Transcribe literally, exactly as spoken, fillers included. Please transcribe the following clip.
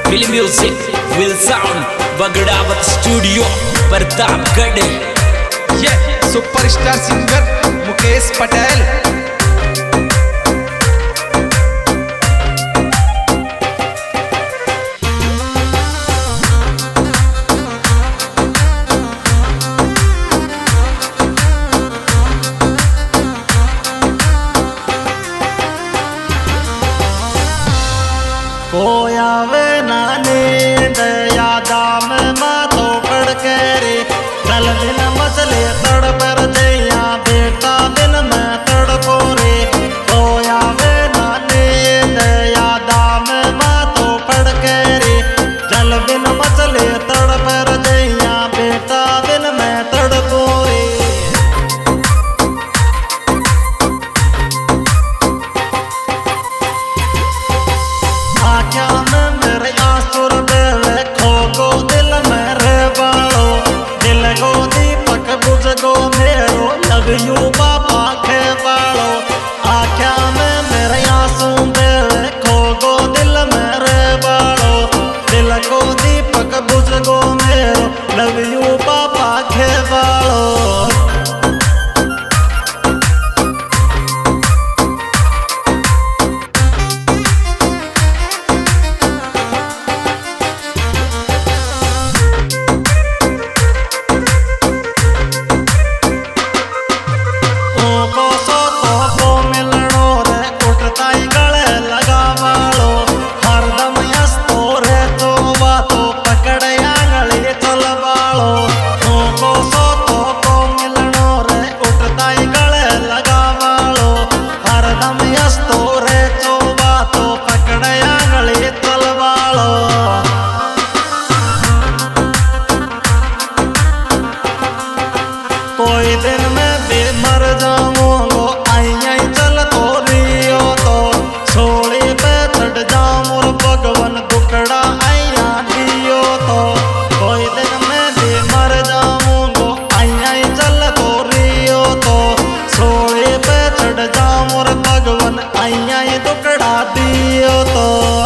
Film music will sound Bagdawat studio Pratapgarh. ये superstar singer Mukesh Patel. कोयावे नानी दयादा में माँ तो कड़के रे चल बिन मचले तड़ पर जैया बेटा बिन मैं तड़को रे। कोयावे नानी दयादा में माँ तो कड़के रे चल बिन मचले तड़ पर जैया बेटा बिन मैं तड़को रे। आख्या में मेरे आंसुर बेवे खो गो दिल में रे बालो दिल गो दीपक बुझ गो मेरो लग यू बाबा खे बालो। आख्या में मेरे आंसू बेवे खो गो दिल में रे बालो दिल गो दीपक बुझ गो मेरो लग यू बाबा खे बालो। कोई दिन मैं भी मर जाऊंगो आई आई चल तो रियो तो छोड़ी पे चढ़ जाऊं और भगवान दुखड़ा आइया दियो तो। कोई दिन मैं भी मर जाऊंगो आई आई चल तो रियो तो छोड़ी पे चढ़ जाऊं और भगवान आइया दुखड़ा दियो तो।